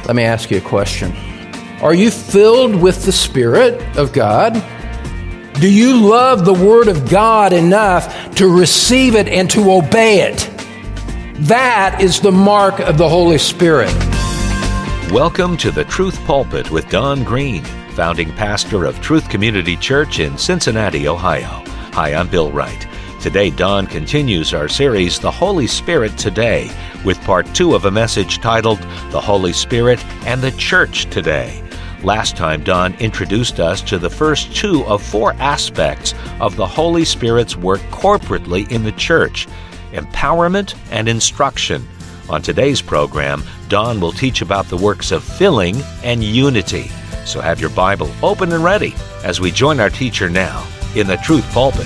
Let me ask you a question. Are you filled with the Spirit of God? Do you love the Word of God enough to receive it and to obey it? That is the mark of the Holy Spirit. Welcome to the Truth Pulpit with Don Green, founding pastor of Truth Community Church in Cincinnati, Ohio. Hi, I'm Bill Wright. Today, Don continues our series, The Holy Spirit Today, with part 2 of a message titled, The Holy Spirit and the Church Today. Last time, Don introduced us to the first 2 of 4 aspects of the Holy Spirit's work corporately in the church, empowerment and instruction. On today's program, Don will teach about the works of filling and unity. So have your Bible open and ready as we join our teacher now in the Truth Pulpit.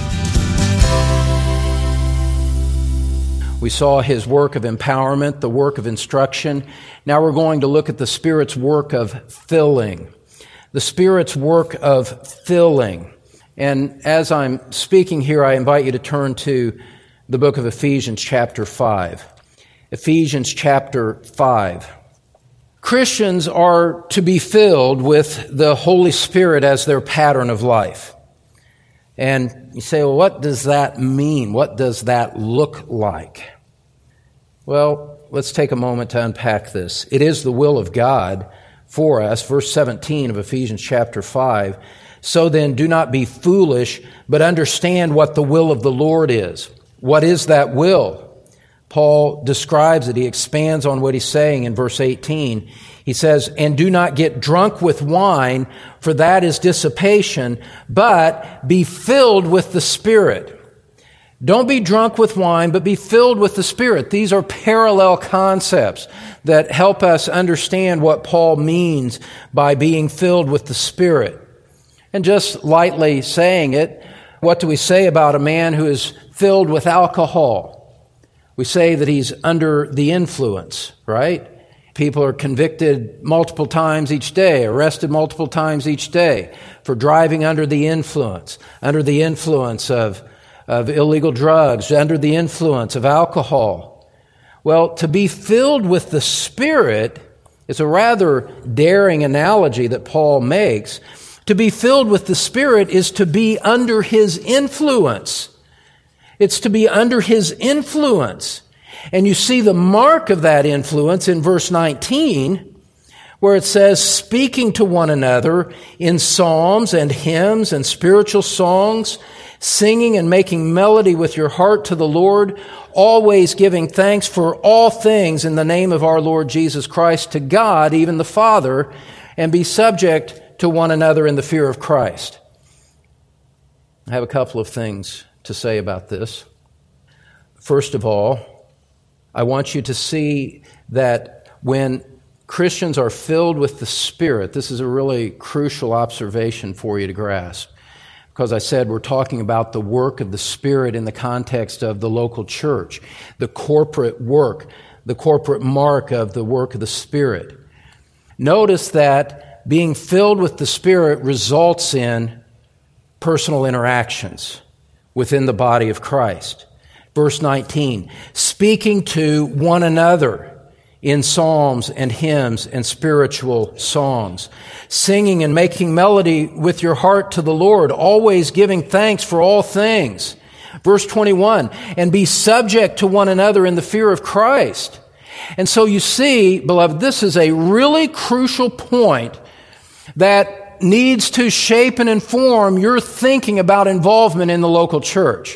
We saw his work of empowerment, the work of instruction. Now we're going to look at the Spirit's work of filling. The Spirit's work of filling. And as I'm speaking here, I invite you to turn to the book of Ephesians chapter 5. Ephesians chapter 5. Christians are to be filled with the Holy Spirit as their pattern of life. And you say, well, what does that mean? What does that look like? Well, let's take a moment to unpack this. It is the will of God for us. Verse 17 of Ephesians chapter 5. So then, do not be foolish, but understand what the will of the Lord is. What is that will? Paul describes it. He expands on what he's saying in verse 18. He says, and do not get drunk with wine, for that is dissipation, but be filled with the Spirit. Don't be drunk with wine, but be filled with the Spirit. These are parallel concepts that help us understand what Paul means by being filled with the Spirit. And just lightly saying it, what do we say about a man who is filled with alcohol? We say that he's under the influence, right? People are convicted multiple times each day, arrested multiple times each day for driving under the influence of illegal drugs, under the influence of alcohol. Well, to be filled with the Spirit is a rather daring analogy that Paul makes. To be filled with the Spirit is to be under His influence. It's to be under His influence. And you see the mark of that influence in verse 19, where it says, speaking to one another in psalms and hymns and spiritual songs, singing and making melody with your heart to the Lord, always giving thanks for all things in the name of our Lord Jesus Christ to God, even the Father, and be subject to one another in the fear of Christ. I have a couple of things to say about this. First of all, I want you to see that when Christians are filled with the Spirit, this is a really crucial observation for you to grasp. Because I said we're talking about the work of the Spirit in the context of the local church, the corporate work, the corporate mark of the work of the Spirit. Notice that being filled with the Spirit results in personal interactions within the body of Christ. Verse 19, speaking to one another in psalms and hymns and spiritual songs, singing and making melody with your heart to the Lord, always giving thanks for all things. Verse 21, and be subject to one another in the fear of Christ. And so you see, beloved, this is a really crucial point that needs to shape and inform your thinking about involvement in the local church.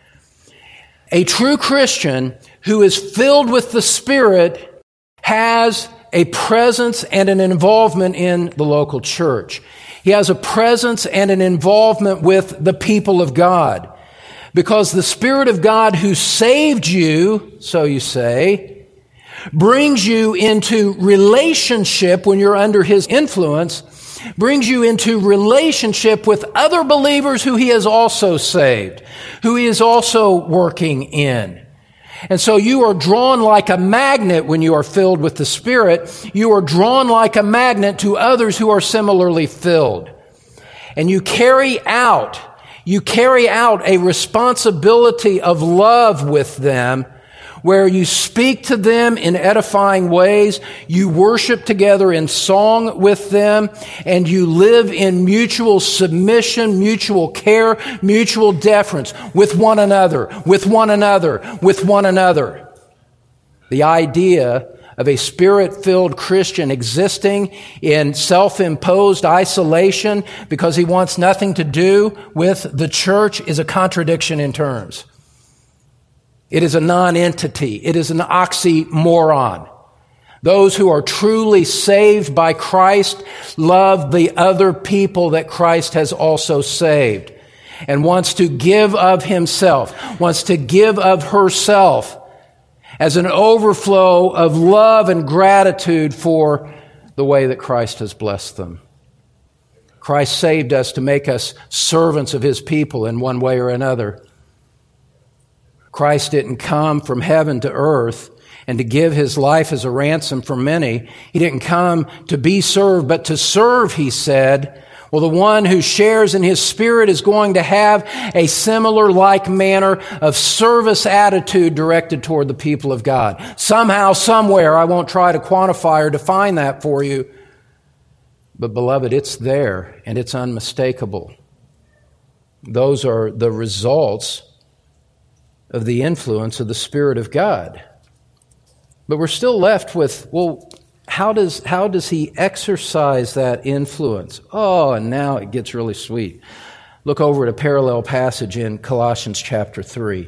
A true Christian who is filled with the Spirit has a presence and an involvement in the local church. He has a presence and an involvement with the people of God. Because the Spirit of God who saved you, so you say, brings you into relationship when you're under His influence, brings you into relationship with other believers who He has also saved, who He is also working in. And so you are drawn like a magnet when you are filled with the Spirit. You are drawn like a magnet to others who are similarly filled. And you carry out a responsibility of love with them where you speak to them in edifying ways, you worship together in song with them, and you live in mutual submission, mutual care, mutual deference with one another, with one another, with one another. The idea of a Spirit-filled Christian existing in self-imposed isolation because he wants nothing to do with the church is a contradiction in terms. It is a non-entity. It is an oxymoron. Those who are truly saved by Christ love the other people that Christ has also saved and wants to give of himself, wants to give of herself as an overflow of love and gratitude for the way that Christ has blessed them. Christ saved us to make us servants of his people in one way or another. Christ didn't come from heaven to earth and to give his life as a ransom for many. He didn't come to be served, but to serve, he said. Well, the one who shares in his Spirit is going to have a similar like manner of service attitude directed toward the people of God. Somehow, somewhere, I won't try to quantify or define that for you. But beloved, it's there and it's unmistakable. Those are the results of the influence of the Spirit of God. But we're still left with, well, how does he exercise that influence? Oh, and now it gets really sweet. Look over at a parallel passage in Colossians chapter 3.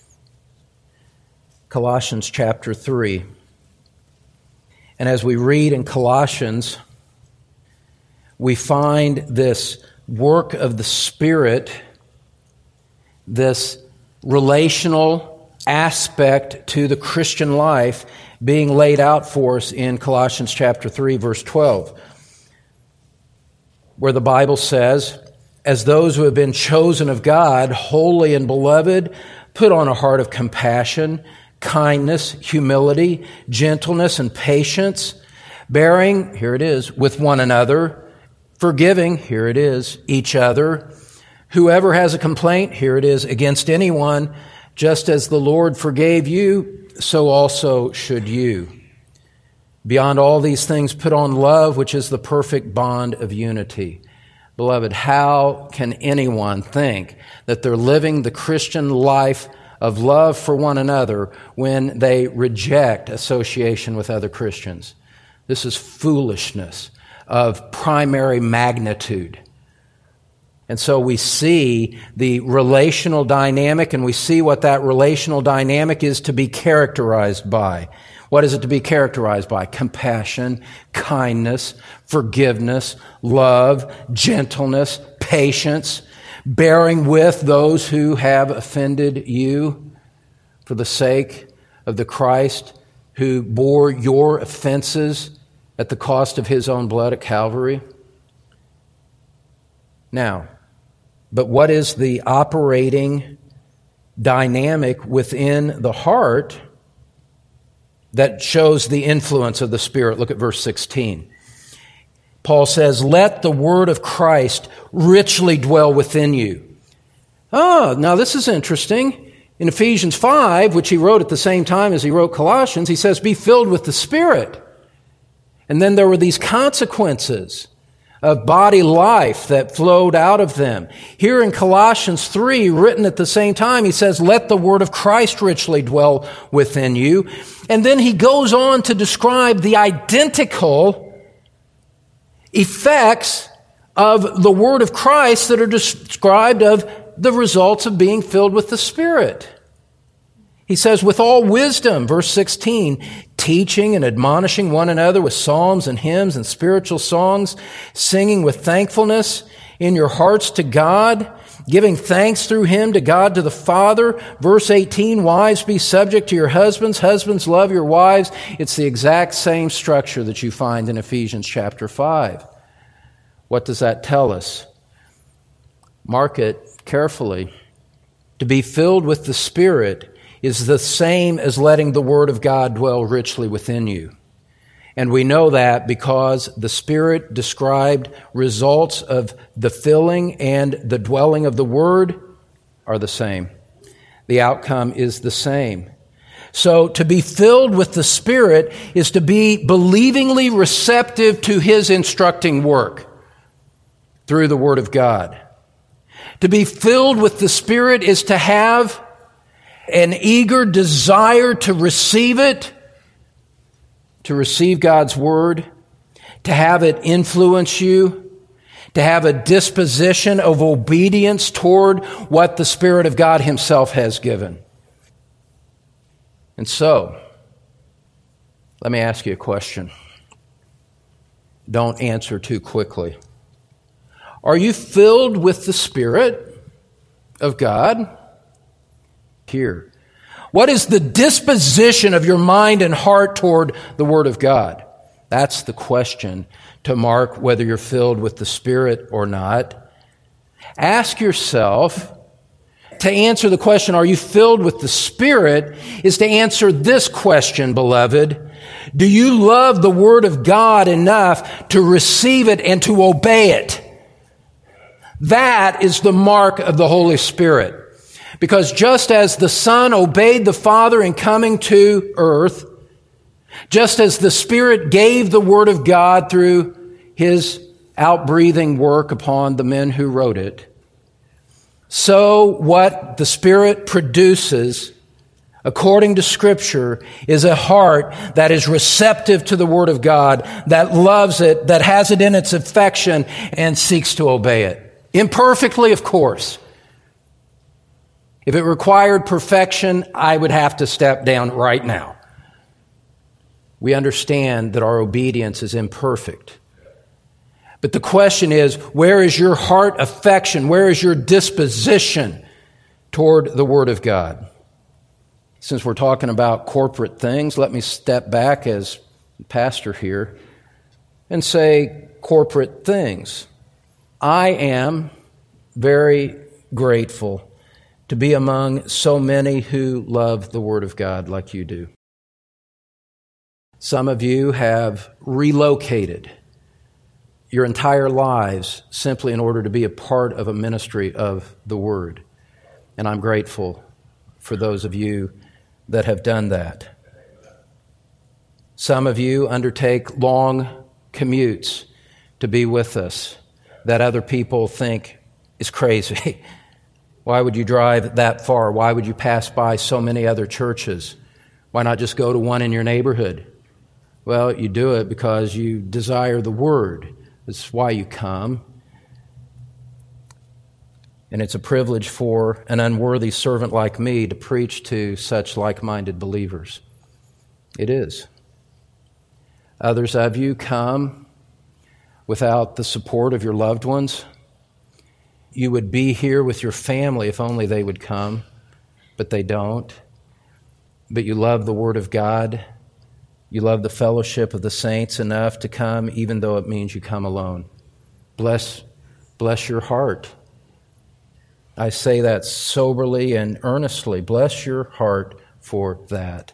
Colossians chapter 3. And as we read in Colossians, we find this work of the Spirit, this relational aspect to the Christian life being laid out for us in Colossians chapter 3, verse 12, where the Bible says, as those who have been chosen of God, holy and beloved, put on a heart of compassion, kindness, humility, gentleness, and patience, bearing, here it is, with one another, forgiving, here it is, each other. Whoever has a complaint, here it is, against anyone, just as the Lord forgave you, so also should you. Beyond all these things, put on love, which is the perfect bond of unity. Beloved, how can anyone think that they're living the Christian life of love for one another when they reject association with other Christians? This is foolishness of primary magnitude. And so we see the relational dynamic, and we see what that relational dynamic is to be characterized by. What is it to be characterized by? Compassion, kindness, forgiveness, love, gentleness, patience, bearing with those who have offended you for the sake of the Christ who bore your offenses at the cost of his own blood at Calvary. Now, but what is the operating dynamic within the heart that shows the influence of the Spirit? Look at verse 16. Paul says, let the word of Christ richly dwell within you. Oh, now this is interesting. In Ephesians 5, which he wrote at the same time as he wrote Colossians, he says, be filled with the Spirit. And then there were these consequences of body life that flowed out of them. Here in Colossians 3, written at the same time, he says, let the word of Christ richly dwell within you. And then he goes on to describe the identical effects of the word of Christ that are described of the results of being filled with the Spirit. He says, with all wisdom, verse 16, teaching and admonishing one another with psalms and hymns and spiritual songs, singing with thankfulness in your hearts to God, giving thanks through him to God to the Father. Verse 18, wives, be subject to your husbands. Husbands, love your wives. It's the exact same structure that you find in Ephesians chapter 5. What does that tell us? Mark it carefully. To be filled with the Spirit is the same as letting the Word of God dwell richly within you. And we know that because the Spirit described results of the filling and the dwelling of the Word are the same. The outcome is the same. So to be filled with the Spirit is to be believingly receptive to His instructing work through the Word of God. To be filled with the Spirit is to have an eager desire to receive it, to receive God's Word, to have it influence you, to have a disposition of obedience toward what the Spirit of God Himself has given. And so, let me ask you a question. Don't answer too quickly. Are you filled with the Spirit of God? Here. What is the disposition of your mind and heart toward the Word of God? That's the question to mark whether you're filled with the Spirit or not. Ask yourself, to answer the question, are you filled with the Spirit, is to answer this question, beloved. Do you love the Word of God enough to receive it and to obey it? That is the mark of the Holy Spirit. Because just as the Son obeyed the Father in coming to earth, just as the Spirit gave the Word of God through His outbreathing work upon the men who wrote it, so what the Spirit produces, according to Scripture, is a heart that is receptive to the Word of God, that loves it, that has it in its affection, and seeks to obey it. Imperfectly, of course. If it required perfection, I would have to step down right now. We understand that our obedience is imperfect. But the question is, where is your heart affection? Where is your disposition toward the Word of God? Since we're talking about corporate things, let me step back as pastor here and say corporate things. I am very grateful to be among so many who love the Word of God like you do. Some of you have relocated your entire lives simply in order to be a part of a ministry of the Word. And I'm grateful for those of you that have done that. Some of you undertake long commutes to be with us that other people think is crazy. Why would you drive that far? Why would you pass by so many other churches? Why not just go to one in your neighborhood? Well, you do it because you desire the Word. That's why you come. And it's a privilege for an unworthy servant like me to preach to such like-minded believers. It is. Others of you come without the support of your loved ones. You would be here with your family if only they would come, but they don't. But you love the Word of God. You love the fellowship of the saints enough to come, even though it means you come alone. Bless your heart. I say that soberly and earnestly. Bless your heart for that.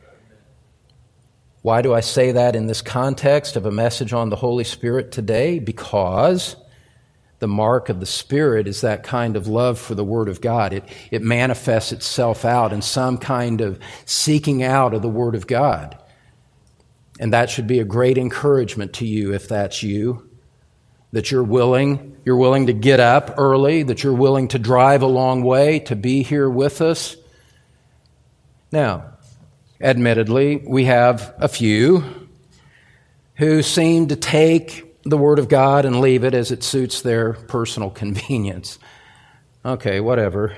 Why do I say that in this context of a message on the Holy Spirit today? Because the mark of the Spirit is that kind of love for the Word of God. It manifests itself out in some kind of seeking out of the Word of God. And that should be a great encouragement to you if that's you, that you're willing to get up early, that you're willing to drive a long way to be here with us. Now, admittedly, we have a few who seem to take the Word of God and leave it as it suits their personal convenience. Okay, whatever.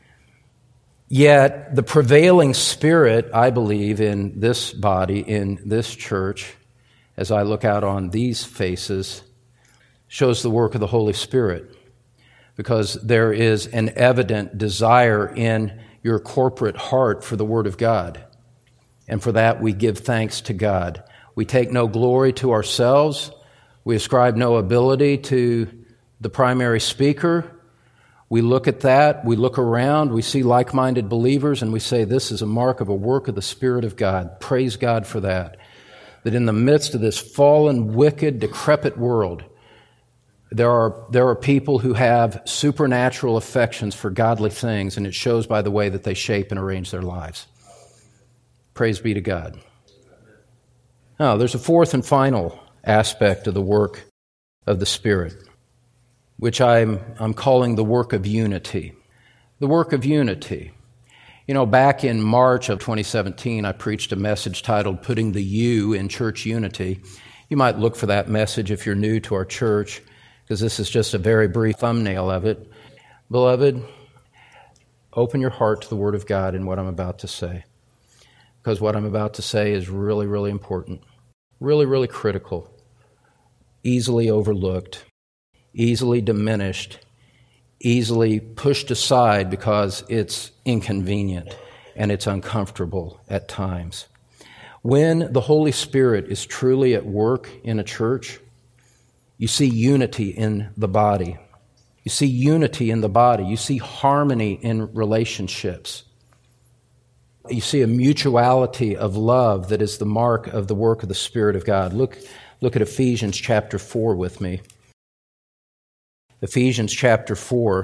Yet, the prevailing spirit, I believe, in this body, in this church, as I look out on these faces, shows the work of the Holy Spirit, because there is an evident desire in your corporate heart for the Word of God. And for that, we give thanks to God. We take no glory to ourselves. We ascribe no ability to the primary speaker. We look at that, we look around, we see like-minded believers, and we say, this is a mark of a work of the Spirit of God. Praise God for that. That in the midst of this fallen, wicked, decrepit world, there are people who have supernatural affections for godly things, and it shows by the way that they shape and arrange their lives. Praise be to God. Now, there's a fourth and final aspect of the work of the Spirit, which I'm calling the work of unity. The work of unity. You know, back in March of 2017, I preached a message titled Putting the U in Church Unity. You might look for that message if you're new to our church, because this is just a very brief thumbnail of it. Beloved, open your heart to the Word of God in what I'm about to say, because what I'm about to say is really, really important, really, really critical, easily overlooked, easily diminished, easily pushed aside because it's inconvenient and it's uncomfortable at times. When the Holy Spirit is truly at work in a church, you see unity in the body. You see unity in the body. You see harmony in relationships. You see a mutuality of love that is the mark of the work of the Spirit of God. Look at Ephesians chapter 4 with me. Ephesians chapter 4.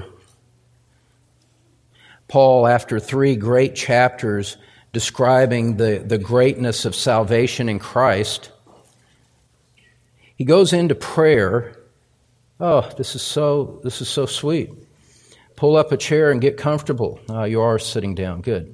Paul, after 3 great chapters describing the greatness of salvation in Christ, he goes into prayer. Oh, this is so sweet. Pull up a chair and get comfortable. You are sitting down. Good.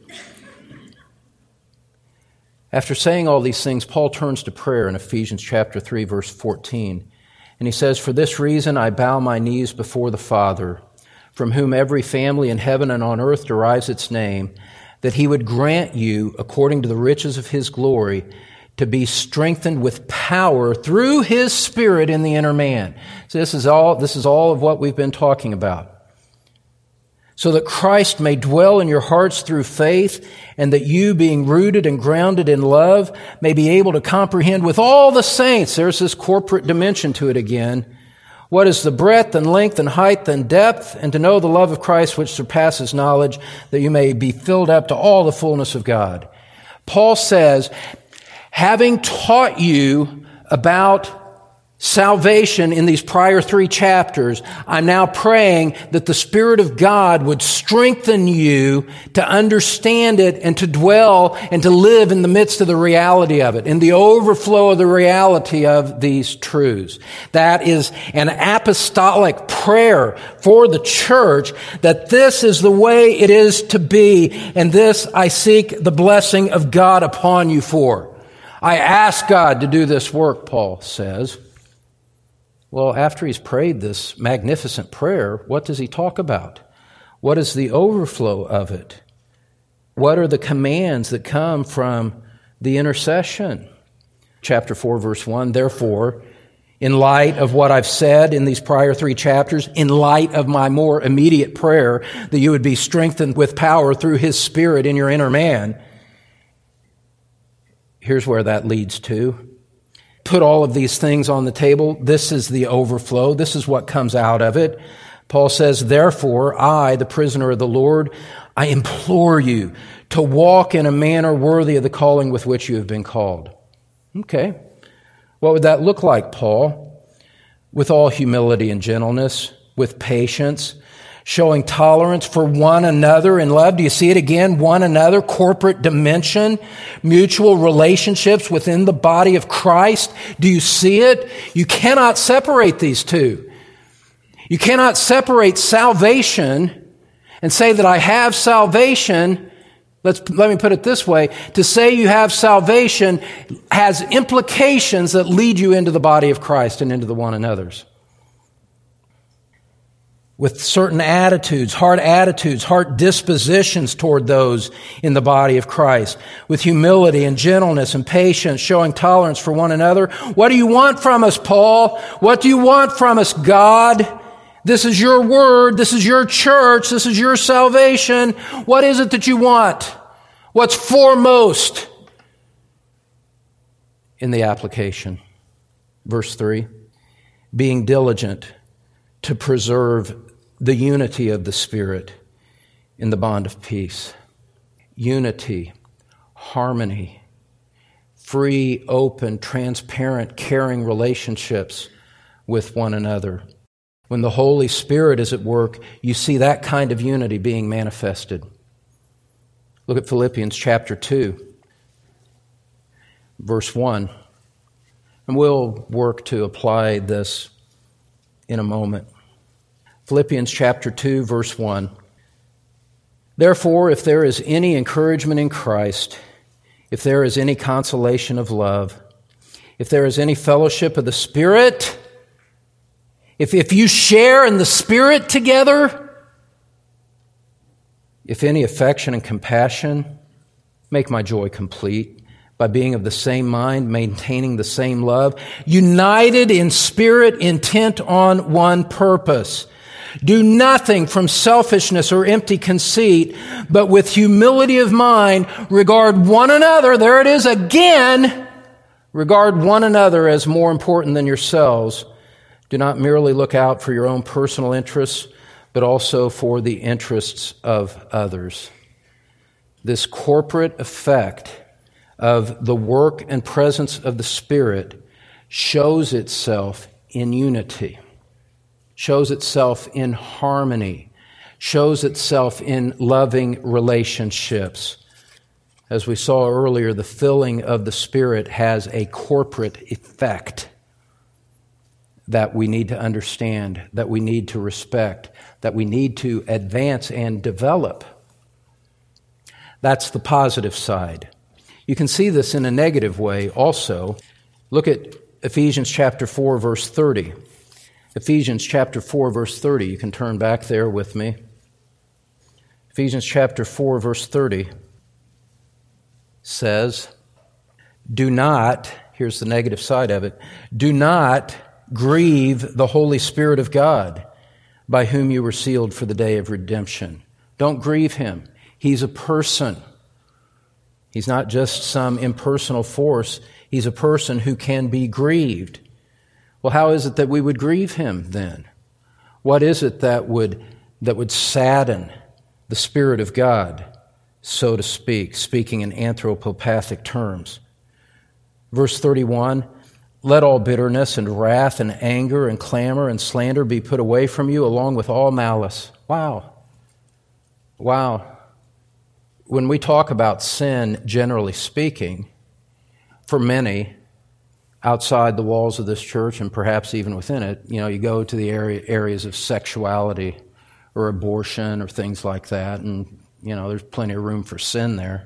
After saying all these things, Paul turns to prayer in Ephesians chapter 3, verse 14. And he says, "For this reason I bow my knees before the Father, from whom every family in heaven and on earth derives its name, that he would grant you, according to the riches of his glory, to be strengthened with power through his Spirit in the inner man." So this is all of what we've been talking about. "So that Christ may dwell in your hearts through faith, and that you, being rooted and grounded in love, may be able to comprehend with all the saints," there's this corporate dimension to it again, "what is the breadth and length and height and depth, and to know the love of Christ which surpasses knowledge, that you may be filled up to all the fullness of God." Paul says, having taught you about salvation in these prior 3 chapters, I'm now praying that the Spirit of God would strengthen you to understand it and to dwell and to live in the midst of the reality of it, in the overflow of the reality of these truths. That is an apostolic prayer for the church, that this is the way it is to be, and this I seek the blessing of God upon you for. I ask God to do this work, Paul says. Well, after he's prayed this magnificent prayer, what does he talk about? What is the overflow of it? What are the commands that come from the intercession? Chapter 4, verse 1, "Therefore, in light of what I've said in these prior 3 chapters, in light of my more immediate prayer, that you would be strengthened with power through his Spirit in your inner man," here's where that leads to. Put all of these things on the table. This is the overflow. This is what comes out of it. Paul says, "Therefore, I, the prisoner of the Lord, I implore you to walk in a manner worthy of the calling with which you have been called." Okay. What would that look like, Paul? With all humility and gentleness, with patience, showing tolerance for one another in love. Do you see it again? One another, corporate dimension, mutual relationships within the body of Christ. Do you see it? You cannot separate these two. You cannot separate salvation and say that I have salvation. Let me put it this way. To say you have salvation has implications that lead you into the body of Christ and into the one another's. With certain attitudes, heart dispositions toward those in the body of Christ, with humility and gentleness and patience, showing tolerance for one another. What do you want from us, Paul? What do you want from us, God? This is your word. This is your church. This is your salvation. What is it that you want? What's foremost in the application? Verse 3, being diligent to preserve the unity of the Spirit in the bond of peace. Unity, harmony, free, open, transparent, caring relationships with one another. When the Holy Spirit is at work, you see that kind of unity being manifested. Look at Philippians chapter 2. verse 1. And we'll work to apply this in a moment. Philippians chapter 2, verse 1. Therefore, if there is any encouragement in Christ, if there is any consolation of love, if there is any fellowship of the Spirit, if you share in the Spirit together, if any affection and compassion, make my joy complete by being of the same mind, maintaining the same love, united in spirit, intent on one purpose. Do nothing from selfishness or empty conceit, but with humility of mind, regard one another, there it is again, regard one another as more important than yourselves. Do not merely look out for your own personal interests, but also for the interests of others. This corporate effect of the work and presence of the Spirit shows itself in unity, shows itself in harmony, shows itself in loving relationships. As we saw earlier, the filling of the Spirit has a corporate effect that we need to understand, that we need to respect, that we need to advance and develop. That's the positive side. You can see this in a negative way also. Look at Ephesians chapter 4, verse 30. Ephesians chapter 4, verse 30. You can turn back there with me. Ephesians chapter 4, verse 30 says, do not, here's the negative side of it, do not grieve the Holy Spirit of God, by whom you were sealed for the day of redemption. Don't grieve Him. He's a person. He's not just some impersonal force. He's a person who can be grieved. Well, how is it that we would grieve Him then? What is it that would sadden the Spirit of God, so to speak, speaking in anthropopathic terms? Verse 31, let all bitterness and wrath and anger and clamor and slander be put away from you, along with all malice. Wow. When we talk about sin, generally speaking, for many outside the walls of this church and perhaps even within it, you go to the areas of sexuality or abortion or things like that, and there's plenty of room for sin there.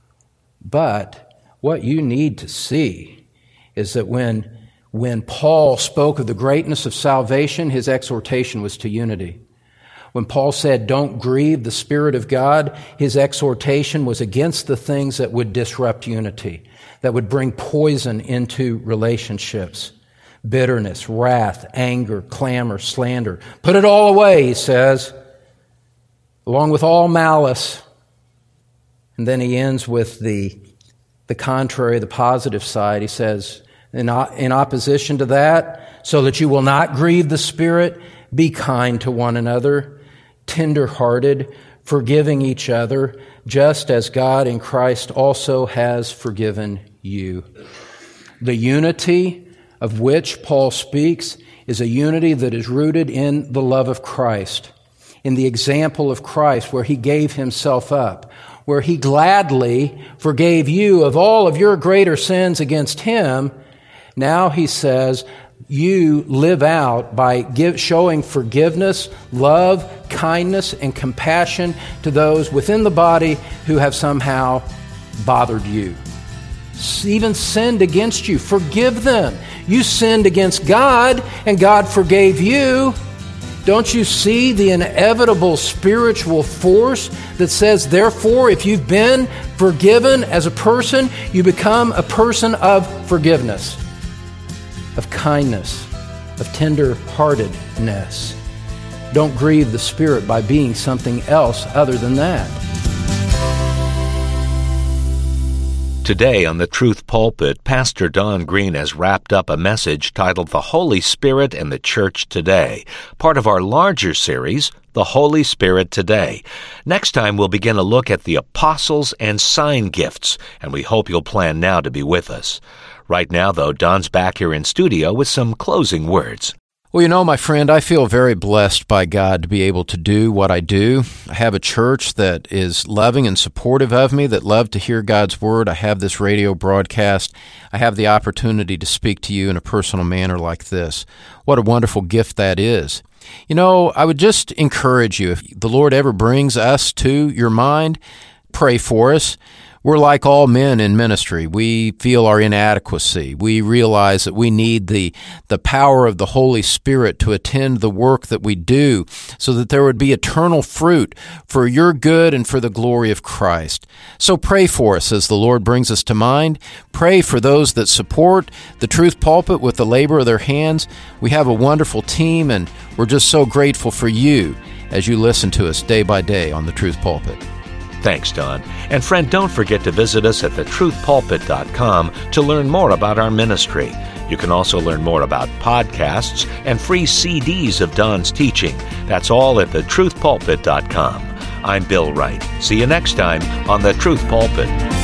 But what you need to see is that when Paul spoke of the greatness of salvation, his exhortation was to unity. When Paul said, don't grieve the Spirit of God, his exhortation was against the things that would disrupt unity, that would bring poison into relationships. Bitterness, wrath, anger, clamor, slander. Put it all away, he says, along with all malice. And then he ends with the contrary, the positive side. He says, in opposition to that, so that you will not grieve the Spirit, be kind to one another, tender-hearted, forgiving each other, just as God in Christ also has forgiven you. The unity of which Paul speaks is a unity that is rooted in the love of Christ, in the example of Christ, where He gave Himself up, where He gladly forgave you of all of your greater sins against Him. Now He says, you live out by showing forgiveness, love, kindness, and compassion to those within the body who have somehow bothered you, even sinned against you. Forgive them. You sinned against God, and God forgave you. Don't you see the inevitable spiritual force that says, therefore, if you've been forgiven as a person, you become a person of forgiveness, of kindness, of tender-heartedness. Don't grieve the Spirit by being something else other than that. Today on the Truth Pulpit, Pastor Don Green has wrapped up a message titled The Holy Spirit and the Church Today, part of our larger series, The Holy Spirit Today. Next time, we'll begin a look at the apostles and sign gifts, and we hope you'll plan now to be with us. Right now, though, Don's back here in studio with some closing words. Well, you know, my friend, I feel very blessed by God to be able to do what I do. I have a church that is loving and supportive of me, that love to hear God's Word. I have this radio broadcast. I have the opportunity to speak to you in a personal manner like this. What a wonderful gift that is. You know, I would just encourage you, if the Lord ever brings us to your mind, pray for us. We're like all men in ministry. We feel our inadequacy. We realize that we need the power of the Holy Spirit to attend the work that we do so that there would be eternal fruit for your good and for the glory of Christ. So pray for us as the Lord brings us to mind. Pray for those that support the Truth Pulpit with the labor of their hands. We have a wonderful team, and we're just so grateful for you as you listen to us day by day on the Truth Pulpit. Thanks, Don. And friend, don't forget to visit us at thetruthpulpit.com to learn more about our ministry. You can also learn more about podcasts and free CDs of Don's teaching. That's all at thetruthpulpit.com. I'm Bill Wright. See you next time on The Truth Pulpit.